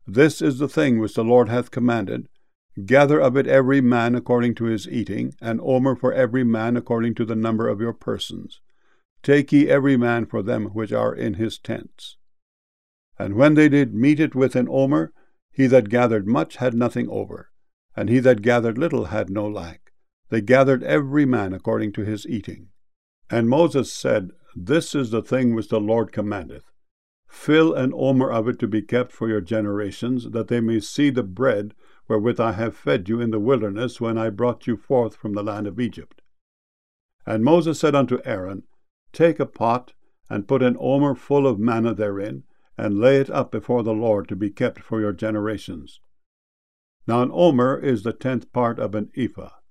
This is the thing which the Lord hath commanded. Gather of it every man according to his eating, an omer for every man according to the number of your persons. Take ye every man for them which are in his tents. And when they did mete it with an omer, he that gathered much had nothing over, and he that gathered little had no lack. They gathered every man according to his eating. And Moses said, This is the thing which the Lord commandeth. Fill an omer of it to be kept for your generations, that they may see the bread wherewith I have fed you in the wilderness when I brought you forth from the land of Egypt. And Moses said unto Aaron, Take a pot, and put an omer full of manna therein, and lay it up before the Lord to be kept for your generations. Now an omer is the 10th part of an ephah.